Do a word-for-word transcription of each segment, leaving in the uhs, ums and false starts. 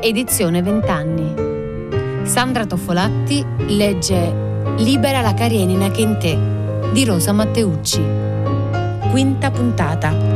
edizione vent'anni. Sandra Toffolatti legge Libera la Karenina che in te di Rosa Matteucci. Quinta puntata.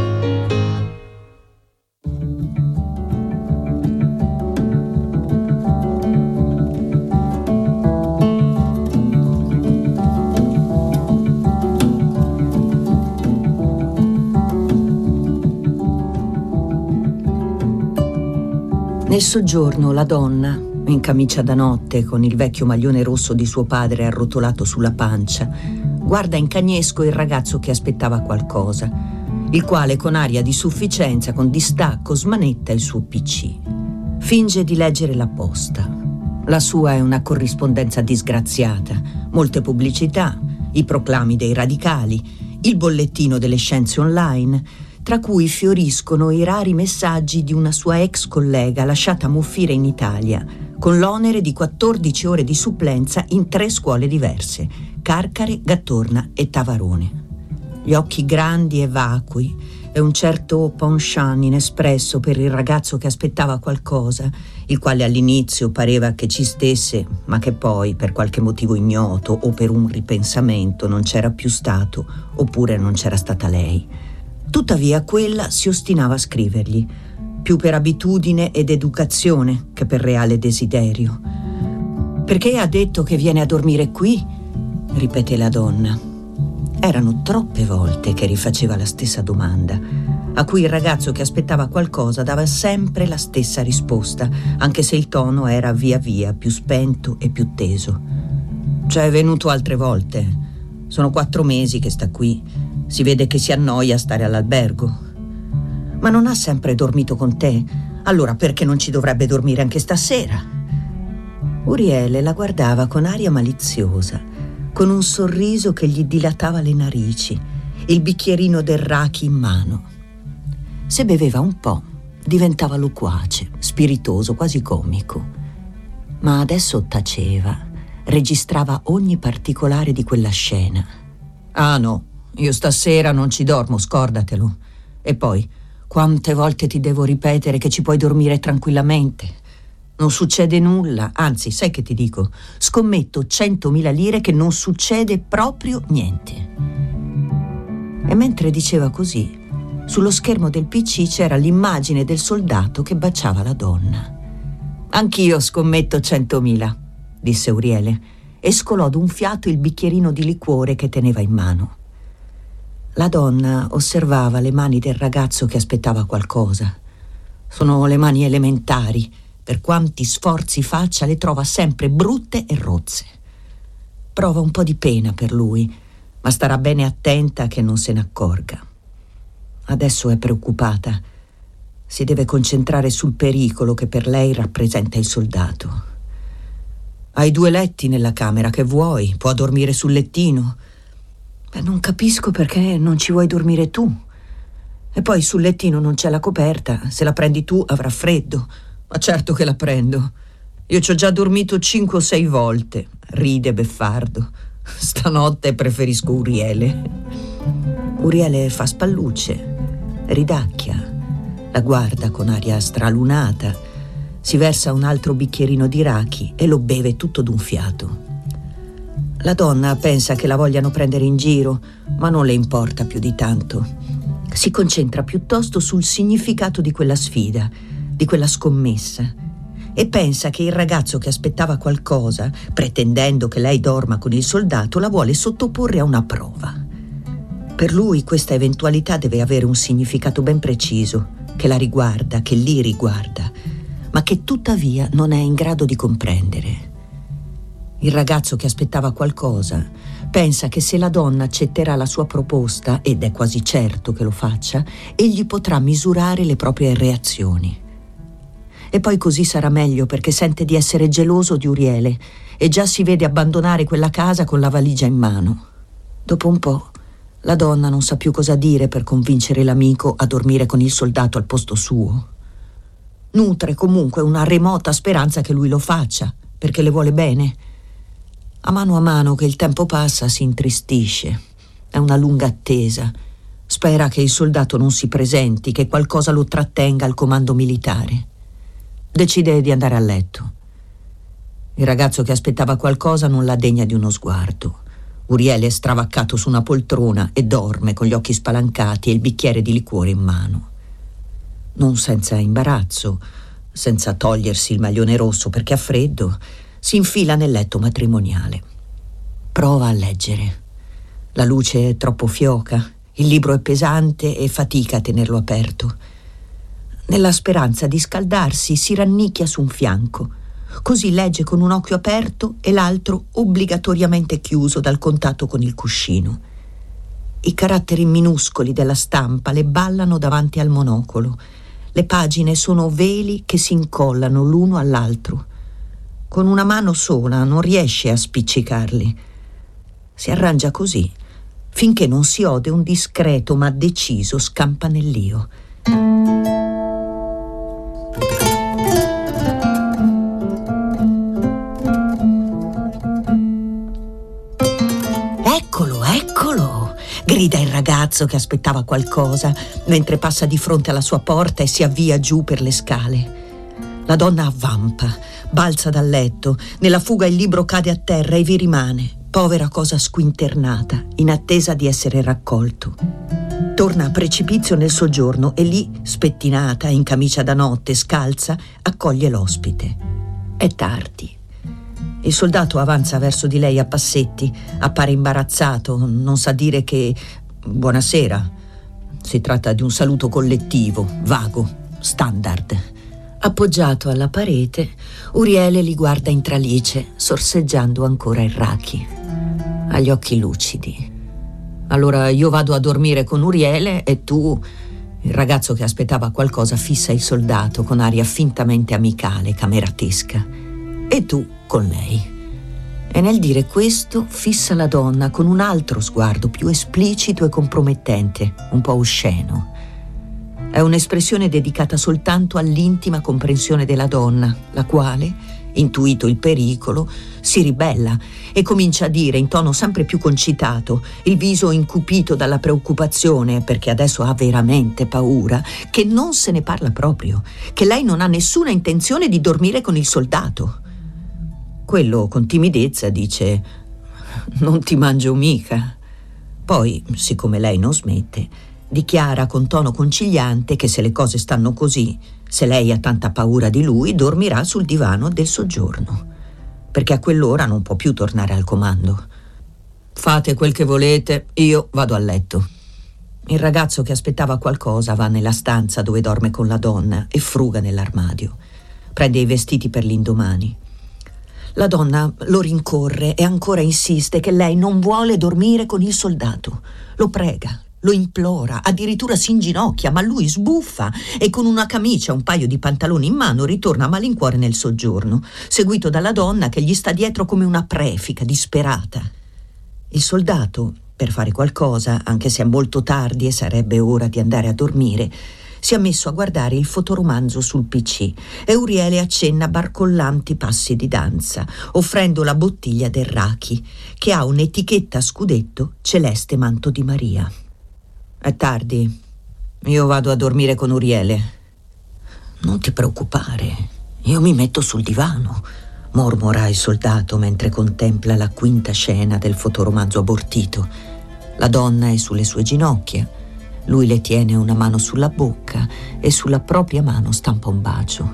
Nel soggiorno la donna, in camicia da notte con il vecchio maglione rosso di suo padre arrotolato sulla pancia, guarda in cagnesco il ragazzo che aspettava qualcosa, il quale con aria di sufficienza, con distacco, smanetta il suo P C. Finge di leggere la posta. La sua è una corrispondenza disgraziata, molte pubblicità, i proclami dei radicali, il bollettino delle scienze online, tra cui fioriscono i rari messaggi di una sua ex collega lasciata muffire in Italia, con l'onere di quattordici ore di supplenza in tre scuole diverse, Carcare, Gattorna e Tavarone. Gli occhi grandi e vacui e un certo penchant inespresso per il ragazzo che aspettava qualcosa, il quale all'inizio pareva che ci stesse, ma che poi, per qualche motivo ignoto o per un ripensamento, non c'era più stato, oppure non c'era stata lei. Tuttavia quella si ostinava a scrivergli, più per abitudine ed educazione che per reale desiderio. «Perché ha detto che viene a dormire qui?» ripete la donna. Erano troppe volte che rifaceva la stessa domanda, a cui il ragazzo che aspettava qualcosa dava sempre la stessa risposta, anche se il tono era via via più spento e più teso. «C'è venuto altre volte. Sono quattro mesi che sta qui. Si vede che si annoia a stare all'albergo. Ma non ha sempre dormito con te? Allora perché non ci dovrebbe dormire anche stasera?» Uriele la guardava con aria maliziosa, con un sorriso che gli dilatava le narici, il bicchierino del raki in mano. Se beveva un po', diventava loquace, spiritoso, quasi comico. Ma adesso taceva, registrava ogni particolare di quella scena. «Ah no, io stasera non ci dormo, scordatelo. E poi, quante volte ti devo ripetere che ci puoi dormire tranquillamente? Non succede nulla, anzi, sai che ti dico? Scommetto centomila lire che non succede proprio niente». E mentre diceva così, sullo schermo del P C c'era l'immagine del soldato che baciava la donna. «Anch'io scommetto centomila», disse Uriele, e scolò d'un fiato il bicchierino di liquore che teneva in mano. La donna osservava le mani del ragazzo che aspettava qualcosa. Sono le mani elementari, per quanti sforzi faccia le trova sempre brutte e rozze. Prova un po' di pena per lui, ma starà bene attenta che non se ne accorga. Adesso è preoccupata. Si deve concentrare sul pericolo che per lei rappresenta il soldato. «Hai due letti nella camera, che vuoi? Può dormire sul lettino?» «Non capisco perché non ci vuoi dormire tu. E poi sul lettino non c'è la coperta, se la prendi tu avrà freddo». «Ma certo che la prendo. Io ci ho già dormito cinque o sei volte», ride beffardo. «Stanotte preferisco Uriele». Uriele fa spallucce, ridacchia, la guarda con aria stralunata, si versa un altro bicchierino di raki e lo beve tutto d'un fiato. La donna pensa che la vogliano prendere in giro, ma non le importa più di tanto. Si concentra piuttosto sul significato di quella sfida, di quella scommessa, e pensa che il ragazzo che aspettava qualcosa, pretendendo che lei dorma con il soldato, la vuole sottoporre a una prova. Per lui questa eventualità deve avere un significato ben preciso, che la riguarda, che li riguarda, ma che tuttavia non è in grado di comprendere. Il ragazzo che aspettava qualcosa pensa che se la donna accetterà la sua proposta, ed è quasi certo che lo faccia, egli potrà misurare le proprie reazioni. E poi così sarà meglio, perché sente di essere geloso di Uriele e già si vede abbandonare quella casa con la valigia in mano. Dopo un po' la donna non sa più cosa dire per convincere l'amico a dormire con il soldato al posto suo. Nutre comunque una remota speranza che lui lo faccia, perché le vuole bene. A mano a mano che il tempo passa si intristisce. È una lunga attesa. Spera che il soldato non si presenti, che qualcosa lo trattenga al comando militare. Decide di andare a letto. Il ragazzo che aspettava qualcosa non la degna di uno sguardo. Uriele è stravaccato su una poltrona e dorme con gli occhi spalancati e il bicchiere di liquore in mano. Non senza imbarazzo, senza togliersi il maglione rosso perché ha freddo, si infila nel letto matrimoniale. Prova a leggere. La luce è troppo fioca, il libro è pesante e fatica a tenerlo aperto. Nella speranza di scaldarsi si rannicchia su un fianco. Così legge con un occhio aperto e l'altro obbligatoriamente chiuso dal contatto con il cuscino. I caratteri minuscoli della stampa le ballano davanti al monocolo. Le pagine sono veli che si incollano l'uno all'altro. Con una mano sola non riesce a spiccicarli. Si arrangia così, finché non si ode un discreto ma deciso scampanellio. Eccolo, eccolo! Grida il ragazzo che aspettava qualcosa mentre passa di fronte alla sua porta e si avvia giù per le scale. La donna avvampa, balza dal letto, nella fuga il libro cade a terra e vi rimane, povera cosa squinternata, in attesa di essere raccolto. Torna a precipizio nel soggiorno e lì, spettinata, in camicia da notte, scalza, accoglie l'ospite. È tardi. Il soldato avanza verso di lei a passetti, appare imbarazzato, non sa dire che buonasera. Si tratta di un saluto collettivo, vago, standard. Appoggiato alla parete, Uriele li guarda in tralice, sorseggiando ancora il raki. Ha gli occhi lucidi. Allora io vado a dormire con Uriele e tu... Il ragazzo che aspettava qualcosa fissa il soldato con aria fintamente amicale, cameratesca. E tu con lei. E nel dire questo fissa la donna con un altro sguardo più esplicito e compromettente, un po' osceno. È un'espressione dedicata soltanto all'intima comprensione della donna, la quale, intuito il pericolo, si ribella e comincia a dire in tono sempre più concitato, il viso incupito dalla preoccupazione perché adesso ha veramente paura, che non se ne parla proprio, che lei non ha nessuna intenzione di dormire con il soldato. Quello con timidezza dice: non ti mangio mica. Poi, siccome lei non smette, dichiara con tono conciliante che se le cose stanno così, se lei ha tanta paura di lui, dormirà sul divano del soggiorno, perché a quell'ora non può più tornare al comando. Fate quel che volete, io vado a letto. Il ragazzo che aspettava qualcosa va nella stanza dove dorme con la donna e fruga nell'armadio. Prende i vestiti per l'indomani. La donna lo rincorre e ancora insiste che lei non vuole dormire con il soldato. Lo prega, lo implora, addirittura si inginocchia, ma lui sbuffa e con una camicia e un paio di pantaloni in mano ritorna a malincuore nel soggiorno, seguito dalla donna che gli sta dietro come una prefica disperata. Il soldato, per fare qualcosa, anche se è molto tardi e sarebbe ora di andare a dormire, si è messo a guardare il fotoromanzo sul pi ci e Uriele accenna barcollanti passi di danza, offrendo la bottiglia del raki, che ha un'etichetta a scudetto celeste manto di Maria. È tardi, io vado a dormire con Uriele. Non ti preoccupare, io mi metto sul divano, mormora il soldato mentre contempla la quinta scena del fotoromanzo abortito. La donna è sulle sue ginocchia. Lui le tiene una mano sulla bocca e sulla propria mano stampa un bacio.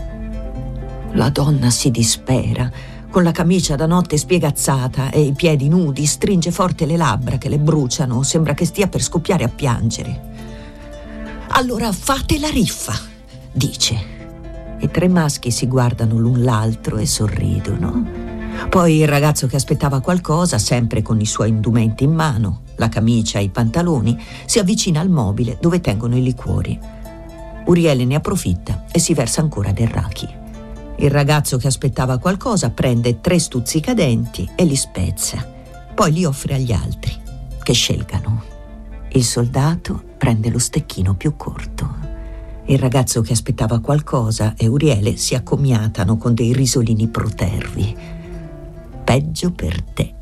La donna si dispera, con la camicia da notte spiegazzata e i piedi nudi, stringe forte le labbra che le bruciano, sembra che stia per scoppiare a piangere. Allora fate la riffa, dice. I tre maschi si guardano l'un l'altro e sorridono. Poi il ragazzo che aspettava qualcosa, sempre con i suoi indumenti in mano, la camicia e i pantaloni, si avvicina al mobile dove tengono i liquori. Uriele ne approfitta e si versa ancora del raki. Il ragazzo che aspettava qualcosa prende tre stuzzicadenti e li spezza. Poi li offre agli altri, che scelgano. Il soldato prende lo stecchino più corto. Il ragazzo che aspettava qualcosa e Uriele si accomiatano con dei risolini protervi. Peggio per te.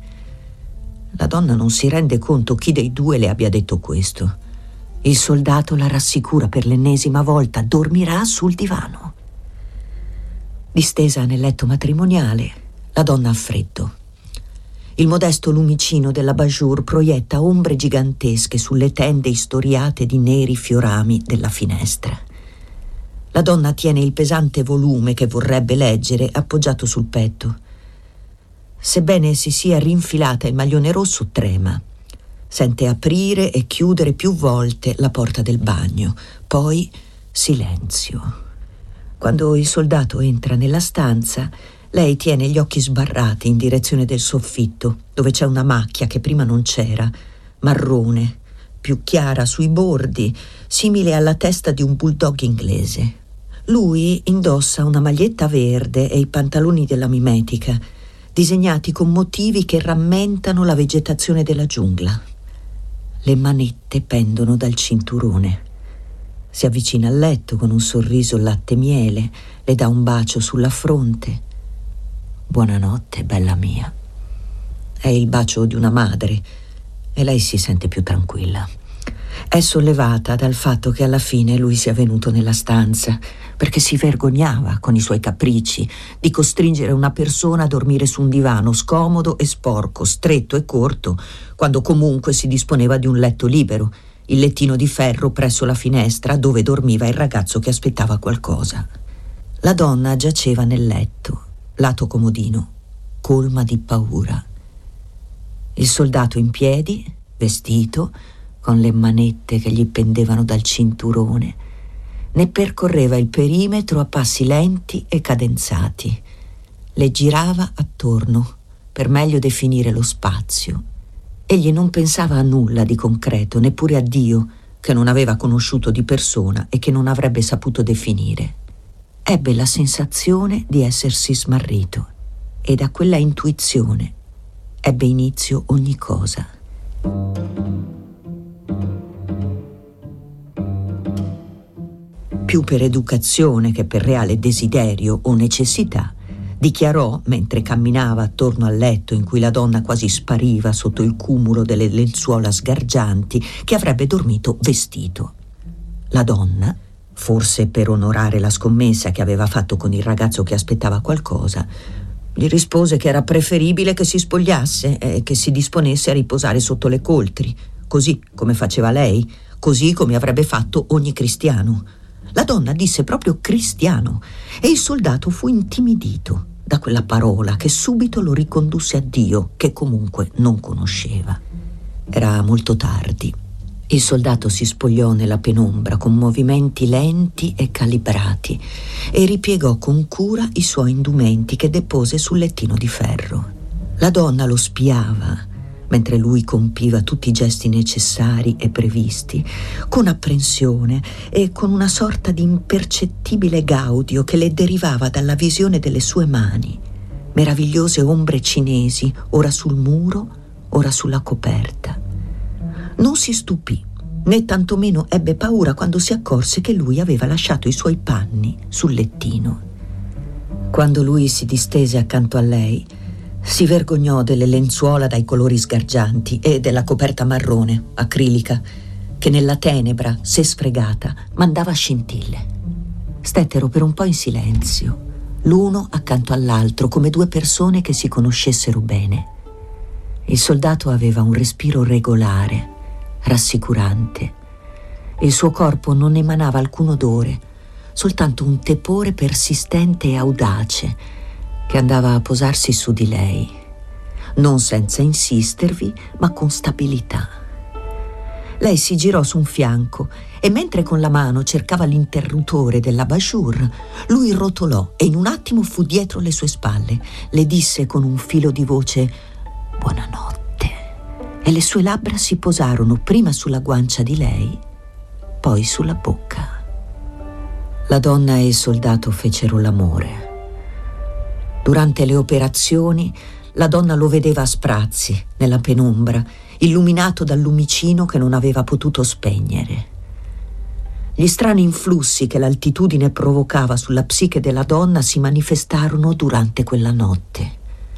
La donna non si rende conto chi dei due le abbia detto questo. Il soldato la rassicura per l'ennesima volta: dormirà sul divano. Distesa nel letto matrimoniale, la donna ha freddo. Il modesto lumicino dell'abajur proietta ombre gigantesche sulle tende istoriate di neri fiorami della finestra. La donna tiene il pesante volume che vorrebbe leggere appoggiato sul petto. Sebbene si sia rinfilata il maglione rosso, trema. Sente aprire e chiudere più volte la porta del bagno. Poi silenzio. Quando il soldato entra nella stanza, lei tiene gli occhi sbarrati in direzione del soffitto, dove c'è una macchia che prima non c'era, marrone, più chiara sui bordi, simile alla testa di un bulldog inglese. Lui indossa una maglietta verde e i pantaloni della mimetica, disegnati con motivi che rammentano la vegetazione della giungla. Le manette pendono dal cinturone. Si avvicina al letto con un sorriso latte miele, le dà un bacio sulla fronte. Buonanotte, bella mia. È il bacio di una madre e lei si sente più tranquilla. È sollevata dal fatto che alla fine lui sia venuto nella stanza, perché si vergognava, con i suoi capricci, di costringere una persona a dormire su un divano scomodo e sporco, stretto e corto, quando comunque si disponeva di un letto libero, il lettino di ferro presso la finestra dove dormiva il ragazzo che aspettava qualcosa. La donna giaceva nel letto, lato comodino, colma di paura. Il soldato in piedi, vestito, con le manette che gli pendevano dal cinturone, ne percorreva il perimetro a passi lenti e cadenzati. Le girava attorno per meglio definire lo spazio. Egli non pensava a nulla di concreto, neppure a Dio, che non aveva conosciuto di persona e che non avrebbe saputo definire. Ebbe la sensazione di essersi smarrito e da quella intuizione ebbe inizio ogni cosa. Più per educazione che per reale desiderio o necessità, dichiarò, mentre camminava attorno al letto in cui la donna quasi spariva sotto il cumulo delle lenzuola sgargianti, che avrebbe dormito vestito. La donna, forse per onorare la scommessa che aveva fatto con il ragazzo che aspettava qualcosa, gli rispose che era preferibile che si spogliasse e che si disponesse a riposare sotto le coltri, così come faceva lei, così come avrebbe fatto ogni cristiano. La donna disse proprio cristiano e il soldato fu intimidito da quella parola che subito lo ricondusse a Dio, che comunque non conosceva. Era molto tardi. Il soldato si spogliò nella penombra con movimenti lenti e calibrati e ripiegò con cura i suoi indumenti che depose sul lettino di ferro. La donna lo spiava mentre lui compiva tutti i gesti necessari e previsti, con apprensione e con una sorta di impercettibile gaudio che le derivava dalla visione delle sue mani, meravigliose ombre cinesi, ora sul muro, ora sulla coperta. Non si stupì, né tantomeno ebbe paura quando si accorse che lui aveva lasciato i suoi panni sul lettino. Quando lui si distese accanto a lei, si vergognò delle lenzuola dai colori sgargianti e della coperta marrone, acrilica, che nella tenebra, se sfregata, mandava scintille. Stettero per un po' in silenzio, l'uno accanto all'altro, come due persone che si conoscessero bene. Il soldato aveva un respiro regolare, rassicurante. Il suo corpo non emanava alcun odore, soltanto un tepore persistente e audace che andava a posarsi su di lei, non senza insistervi, ma con stabilità. Lei si girò su un fianco e mentre con la mano cercava l'interruttore dell'abajur, lui rotolò e in un attimo fu dietro le sue spalle. Le disse con un filo di voce «Buonanotte» e le sue labbra si posarono prima sulla guancia di lei, poi sulla bocca. La donna e il soldato fecero l'amore. Durante le operazioni, la donna lo vedeva a sprazzi, nella penombra, illuminato dal lumicino che non aveva potuto spegnere. Gli strani influssi che l'altitudine provocava sulla psiche della donna si manifestarono durante quella notte.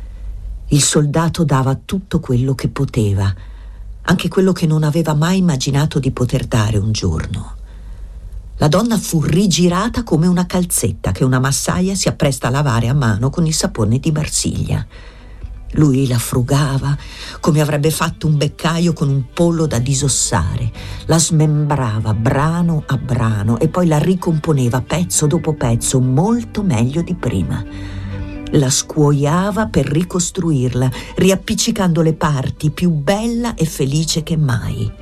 Il soldato dava tutto quello che poteva, anche quello che non aveva mai immaginato di poter dare un giorno. La donna fu rigirata come una calzetta che una massaia si appresta a lavare a mano con il sapone di Marsiglia. Lui la frugava come avrebbe fatto un beccaio con un pollo da disossare, la smembrava brano a brano e poi la ricomponeva pezzo dopo pezzo molto meglio di prima. La scuoiava per ricostruirla, riappiccicando le parti, più bella e felice che mai.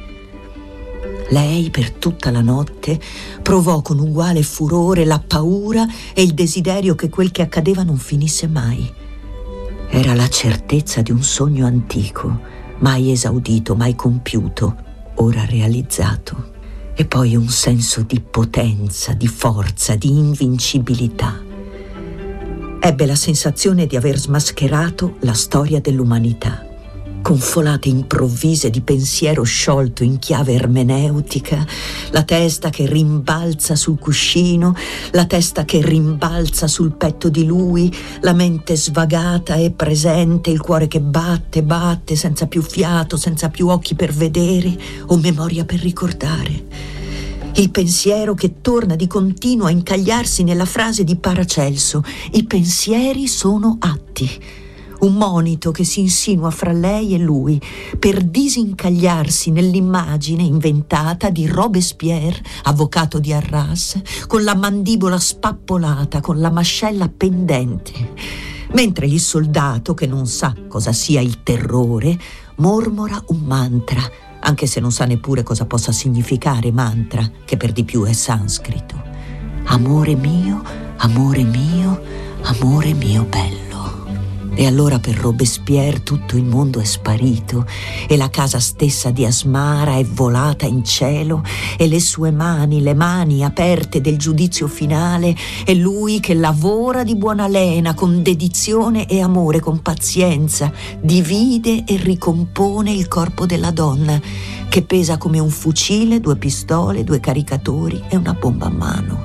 Lei per tutta la notte provò con uguale furore la paura e il desiderio che quel che accadeva non finisse mai. Era la certezza di un sogno antico, mai esaudito, mai compiuto, ora realizzato. E poi un senso di potenza, di forza, di invincibilità. Ebbe la sensazione di aver smascherato la storia dell'umanità. Con folate improvvise di pensiero sciolto in chiave ermeneutica, la testa che rimbalza sul cuscino, la testa che rimbalza sul petto di lui, la mente svagata e presente, il cuore che batte, batte, senza più fiato, senza più occhi per vedere o memoria per ricordare. Il pensiero che torna di continuo a incagliarsi nella frase di Paracelso: i pensieri sono atti. Un monito che si insinua fra lei e lui per disincagliarsi nell'immagine inventata di Robespierre, avvocato di Arras, con la mandibola spappolata, con la mascella pendente, mentre il soldato, che non sa cosa sia il terrore, mormora un mantra, anche se non sa neppure cosa possa significare mantra, che per di più è sanscrito. Amore mio, amore mio, amore mio bello. E allora per Robespierre tutto il mondo è sparito e la casa stessa di Asmara è volata in cielo e le sue mani, le mani aperte del giudizio finale, e lui che lavora di buona lena con dedizione e amore, con pazienza, divide e ricompone il corpo della donna che pesa come un fucile, due pistole, due caricatori e una bomba a mano.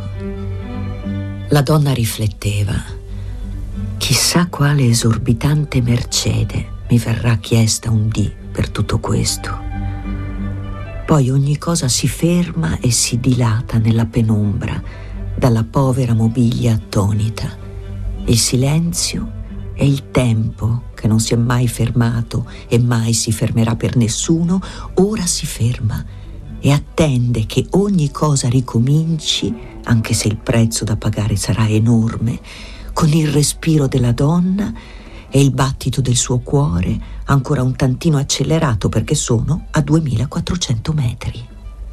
La donna rifletteva. Chissà quale esorbitante mercede mi verrà chiesta un dì per tutto questo. Poi ogni cosa si ferma e si dilata nella penombra, dalla povera mobilia attonita. Il silenzio e il tempo, che non si è mai fermato e mai si fermerà per nessuno, ora si ferma e attende che ogni cosa ricominci, anche se il prezzo da pagare sarà enorme, con il respiro della donna e il battito del suo cuore ancora un tantino accelerato perché sono a duemilaquattrocento metri.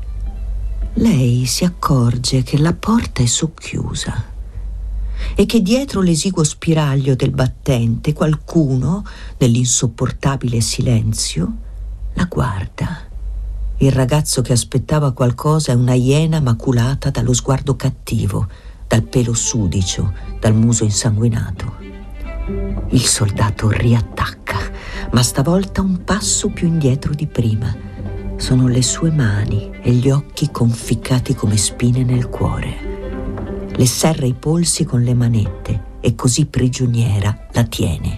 Lei si accorge che la porta è socchiusa e che dietro l'esiguo spiraglio del battente qualcuno, nell'insopportabile silenzio, la guarda. Il ragazzo che aspettava qualcosa è una iena maculata dallo sguardo cattivo, dal pelo sudicio, dal muso insanguinato. Il soldato riattacca, ma stavolta un passo più indietro di prima. Sono le sue mani e gli occhi conficcati come spine nel cuore. Le serra i polsi con le manette e così prigioniera la tiene.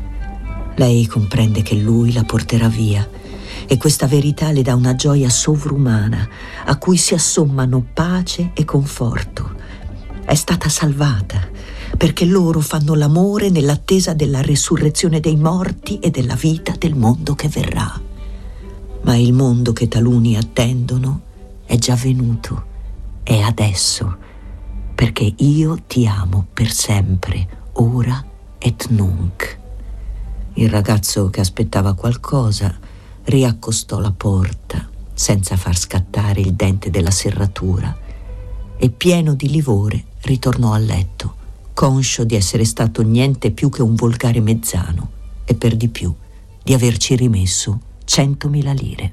Lei comprende che lui la porterà via e questa verità le dà una gioia sovrumana a cui si assommano pace e conforto. È stata salvata perché loro fanno l'amore nell'attesa della resurrezione dei morti e della vita del mondo che verrà. Ma il mondo che taluni attendono è già venuto, è adesso, perché io ti amo per sempre, ora et nunc. Il ragazzo che aspettava qualcosa riaccostò la porta senza far scattare il dente della serratura e pieno di livore ritornò a letto, conscio di essere stato niente più che un volgare mezzano e per di più di averci rimesso centomila lire.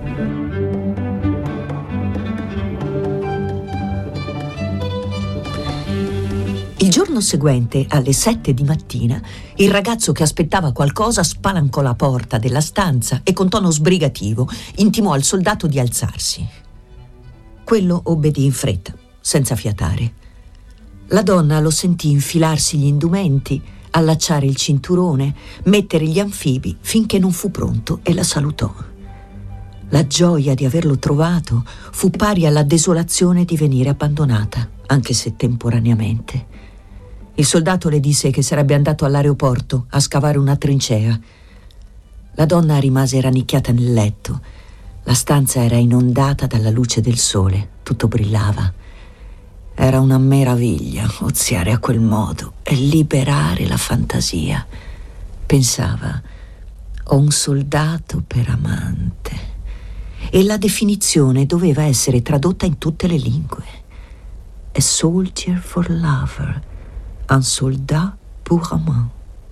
Il giorno seguente, alle sette di mattina, il ragazzo che aspettava qualcosa spalancò la porta della stanza e con tono sbrigativo intimò al soldato di alzarsi. Quello obbedì in fretta, senza fiatare. La donna lo sentì infilarsi gli indumenti, allacciare il cinturone, mettere gli anfibi finché non fu pronto e la salutò. La gioia di averlo trovato fu pari alla desolazione di venire abbandonata, anche se temporaneamente. Il soldato le disse che sarebbe andato all'aeroporto a scavare una trincea. La donna rimase rannicchiata nel letto. La stanza era inondata dalla luce del sole, tutto brillava. Era una meraviglia oziare a quel modo e liberare la fantasia. Pensava, ho un soldato per amante. E la definizione doveva essere tradotta in tutte le lingue. A soldier for lover, un soldat pour amant.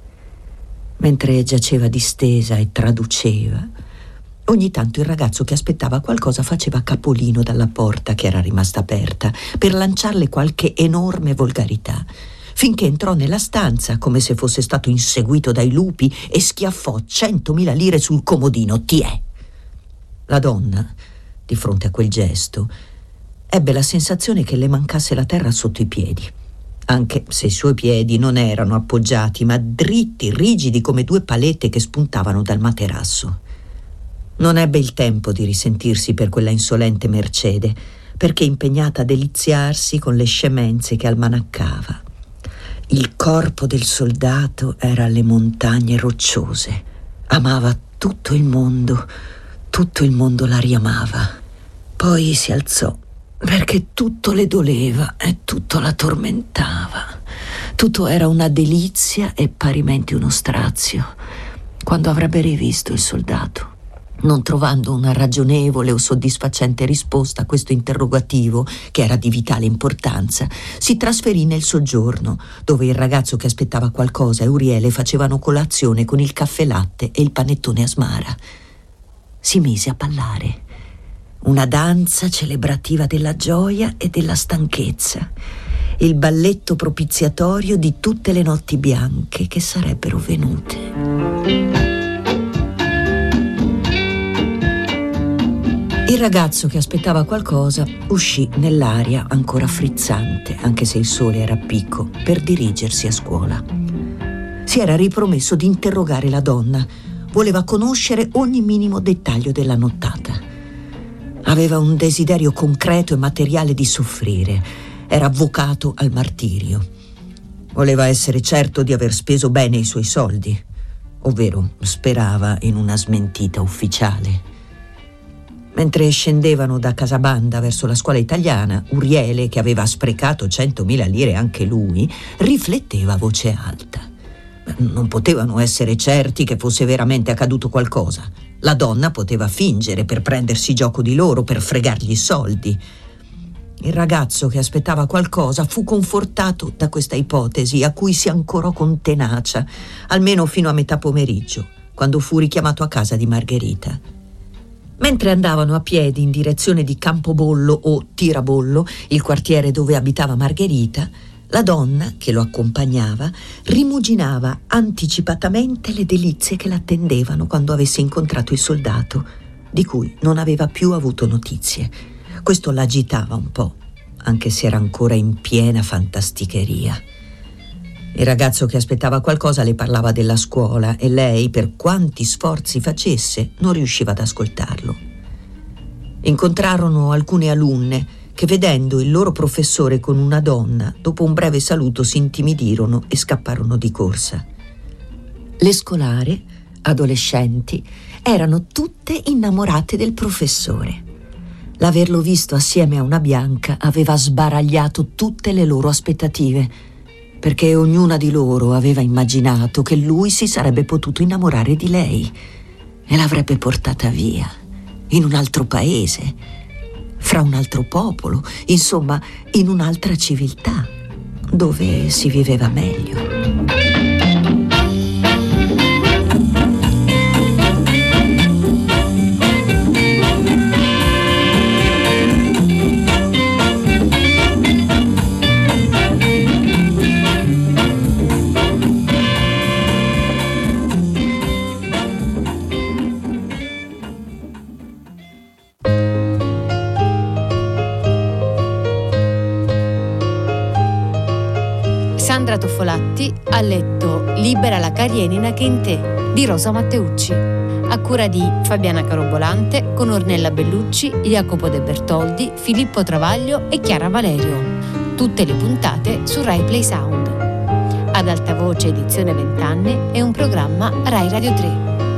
Mentre giaceva distesa e traduceva, ogni tanto il ragazzo che aspettava qualcosa faceva capolino dalla porta che era rimasta aperta per lanciarle qualche enorme volgarità, finché entrò nella stanza come se fosse stato inseguito dai lupi e schiaffò centomila lire sul comodino. Tiè! La donna, di fronte a quel gesto, ebbe la sensazione che le mancasse la terra sotto i piedi, anche se i suoi piedi non erano appoggiati, ma dritti, rigidi come due palette che spuntavano dal materasso. Non ebbe il tempo di risentirsi per quella insolente Mercede, perché impegnata a deliziarsi con le scemenze che almanaccava. Il corpo del soldato era alle montagne rocciose. Amava tutto il mondo, tutto il mondo la riamava. Poi si alzò, perché tutto le doleva e tutto la tormentava. Tutto era una delizia e parimenti uno strazio. Quando avrebbe rivisto il soldato? Non trovando una ragionevole o soddisfacente risposta a questo interrogativo, che era di vitale importanza, si trasferì nel soggiorno, dove il ragazzo che aspettava qualcosa e Uriele facevano colazione con il caffè latte e il panettone a smara. Si mise a ballare. Una danza celebrativa della gioia e della stanchezza. Il balletto propiziatorio di tutte le notti bianche che sarebbero venute. Il ragazzo che aspettava qualcosa uscì nell'aria ancora frizzante, anche se il sole era a picco, per dirigersi a scuola. Si era ripromesso di interrogare la donna. Voleva conoscere ogni minimo dettaglio della nottata. Aveva un desiderio concreto e materiale di soffrire. Era avvocato al martirio. Voleva essere certo di aver speso bene i suoi soldi, ovvero sperava in una smentita ufficiale. Mentre scendevano da Casabanda verso la scuola italiana, Uriele, che aveva sprecato centomila lire anche lui, rifletteva a voce alta. Non potevano essere certi che fosse veramente accaduto qualcosa. La donna poteva fingere per prendersi gioco di loro, per fregargli i soldi. Il ragazzo che aspettava qualcosa fu confortato da questa ipotesi, a cui si ancorò con tenacia, almeno fino a metà pomeriggio, quando fu richiamato a casa di Margherita. Mentre andavano a piedi in direzione di Campobollo o Tirabollo, il quartiere dove abitava Margherita, la donna, che lo accompagnava, rimuginava anticipatamente le delizie che l'attendevano quando avesse incontrato il soldato, di cui non aveva più avuto notizie. Questo l'agitava un po', anche se era ancora in piena fantasticheria. Il ragazzo che aspettava qualcosa le parlava della scuola e lei, per quanti sforzi facesse, non riusciva ad ascoltarlo. Incontrarono alcune alunne che, vedendo il loro professore con una donna, dopo un breve saluto si intimidirono e scapparono di corsa. Le scolare, adolescenti, erano tutte innamorate del professore. L'averlo visto assieme a una bianca aveva sbaragliato tutte le loro aspettative, perché ognuna di loro aveva immaginato che lui si sarebbe potuto innamorare di lei e l'avrebbe portata via, in un altro paese, fra un altro popolo, insomma, in un'altra civiltà, dove si viveva meglio. Sandra Sandra Toffolatti ha letto Libera la carienina che è in te di Rosa Matteucci, a cura di Fabiana Carobolante, con Ornella Bellucci, Jacopo De Bertoldi, Filippo Travaglio e Chiara Valerio. Tutte le puntate su Rai Play Sound. Ad alta voce edizione vent'anni è un programma Rai Radio tre.